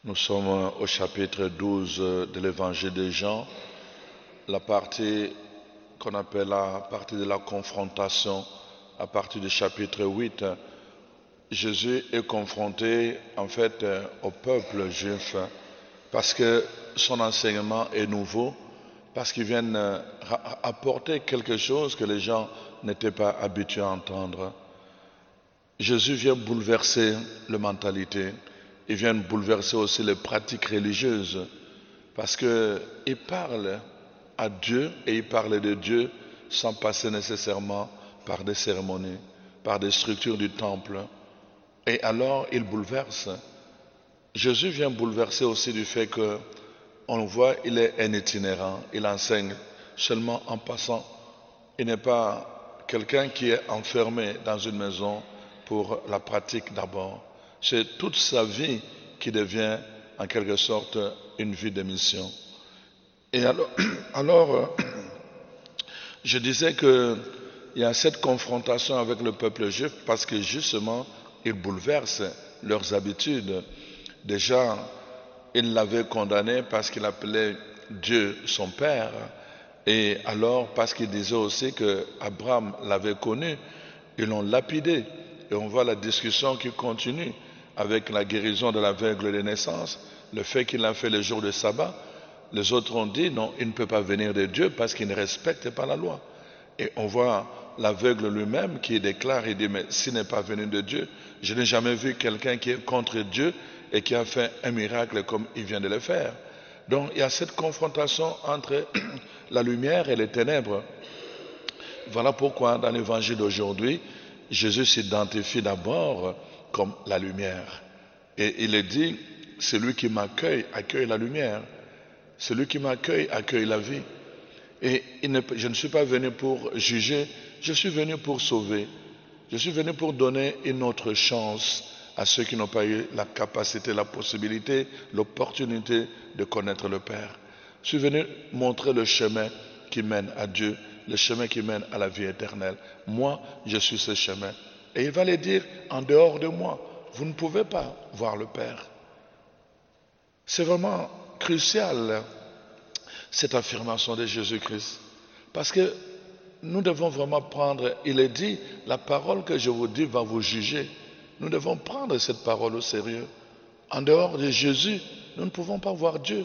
Nous sommes au chapitre 12 de l'évangile de Jean, la partie qu'on appelle la partie de la confrontation, à partir du chapitre 8. Jésus est confronté en fait au peuple juif parce que son enseignement est nouveau, parce qu'il vient apporter quelque chose que les gens n'étaient pas habitués à entendre. Jésus vient bouleverser la mentalité, il vient bouleverser aussi les pratiques religieuses, parce qu'il parle à Dieu et il parle de Dieu sans passer nécessairement par des cérémonies, par des structures du temple. Et alors il bouleverse. Jésus vient bouleverser aussi du fait que on le voit, il est un itinérant, il enseigne seulement en passant. Il n'est pas quelqu'un qui est enfermé dans une maison pour la pratique d'abord. C'est toute sa vie qui devient en quelque sorte une vie de mission. Et alors, je disais qu'il y a cette confrontation avec le peuple juif parce que justement, il bouleverse leurs habitudes. Déjà, il l'avait condamné parce qu'il appelait Dieu son Père. Et alors, parce qu'il disait aussi que Abraham l'avait connu, ils l'ont lapidé. Et on voit la discussion qui continue avec la guérison de l'aveugle de naissance, le fait qu'il a fait le jour de sabbat. Les autres ont dit non, il ne peut pas venir de Dieu parce qu'il ne respecte pas la loi. Et on voit l'aveugle lui-même qui déclare, il dit, mais s'il n'est pas venu de Dieu, je n'ai jamais vu quelqu'un qui est contre Dieu et qui a fait un miracle comme il vient de le faire. Donc il y a cette confrontation entre la lumière et les ténèbres. Voilà pourquoi dans l'évangile d'aujourd'hui, Jésus s'identifie d'abord comme la lumière. Et il est dit, celui qui m'accueille, accueille la lumière. Celui qui m'accueille, accueille la vie. Et je ne suis pas venu pour juger, je suis venu pour sauver. Je suis venu pour donner une autre chance à ceux qui n'ont pas eu la capacité, la possibilité, l'opportunité de connaître le Père. Je suis venu montrer le chemin qui mène à Dieu, le chemin qui mène à la vie éternelle. Moi, je suis ce chemin. Et il va les dire, en dehors de moi, vous ne pouvez pas voir le Père. C'est vraiment crucial, cette affirmation de Jésus-Christ. Parce que nous devons vraiment prendre, il est dit, la parole que je vous dis va vous juger. Nous devons prendre cette parole au sérieux. En dehors de Jésus, nous ne pouvons pas voir Dieu.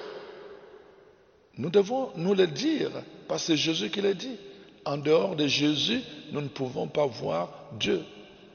Nous devons nous le dire, parce que c'est Jésus qui l'a dit. En dehors de Jésus, nous ne pouvons pas voir Dieu.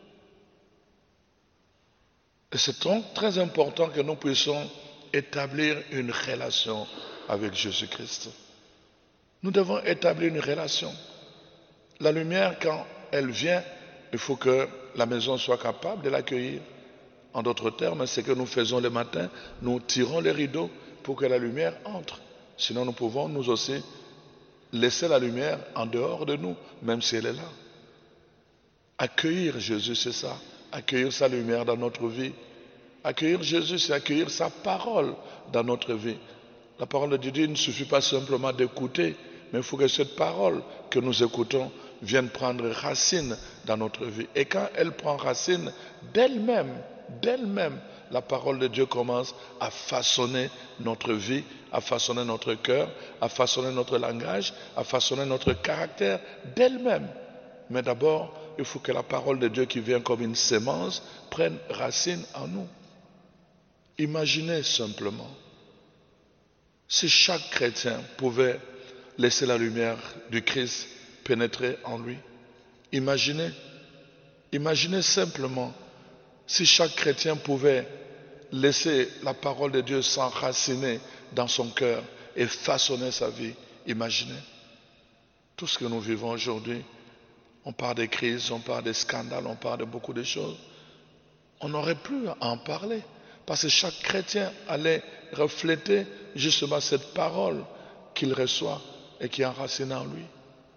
Et c'est donc très important que nous puissions établir une relation avec Jésus-Christ. Nous devons établir une relation. La lumière, quand elle vient, il faut que la maison soit capable de l'accueillir. En d'autres termes, c'est que nous faisons le matin, nous tirons les rideaux pour que la lumière entre. Sinon, nous pouvons nous aussi laisser la lumière en dehors de nous, même si elle est là. Accueillir Jésus, c'est ça. Accueillir sa lumière dans notre vie. Accueillir Jésus, c'est accueillir sa parole dans notre vie. La parole de Dieu ne suffit pas simplement d'écouter, mais il faut que cette parole que nous écoutons vienne prendre racine dans notre vie. Et quand elle prend racine, d'elle-même, la parole de Dieu commence à façonner notre vie, à façonner notre cœur, à façonner notre langage, à façonner notre caractère d'elle-même. Mais d'abord, il faut que la parole de Dieu qui vient comme une sémence prenne racine en nous. Imaginez simplement, si chaque chrétien pouvait laisser la lumière du Christ pénétrer en lui. Imaginez simplement, si chaque chrétien pouvait laisser la parole de Dieu s'enraciner dans son cœur et façonner sa vie. Imaginez tout ce que nous vivons aujourd'hui. On parle des crises, on parle des scandales, on parle de beaucoup de choses. On n'aurait plus à en parler parce que chaque chrétien allait refléter justement cette parole qu'il reçoit et qui est enracinée en lui.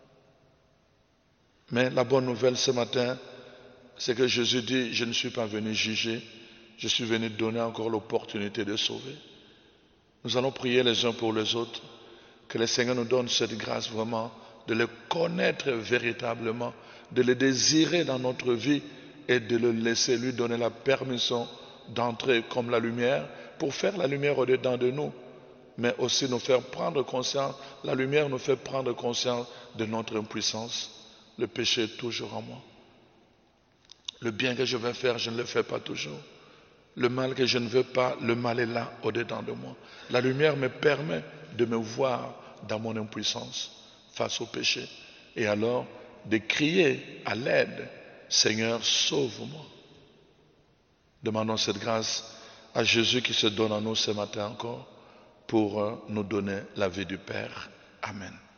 Mais la bonne nouvelle ce matin, c'est que Jésus dit, je ne suis pas venu juger, je suis venu donner encore l'opportunité de sauver. Nous allons prier les uns pour les autres, que le Seigneur nous donne cette grâce vraiment de le connaître véritablement, de le désirer dans notre vie et de le laisser lui donner la permission d'entrer comme la lumière pour faire la lumière au-dedans de nous, mais aussi nous faire prendre conscience, la lumière nous fait prendre conscience de notre impuissance. Le péché est toujours en moi. Le bien que je veux faire, je ne le fais pas toujours. Le mal que je ne veux pas, le mal est là, au-dedans de moi. La lumière me permet de me voir dans mon impuissance face au péché. Et alors, de crier à l'aide, Seigneur, sauve-moi. Demandons cette grâce à Jésus qui se donne à nous ce matin encore pour nous donner la vie du Père. Amen.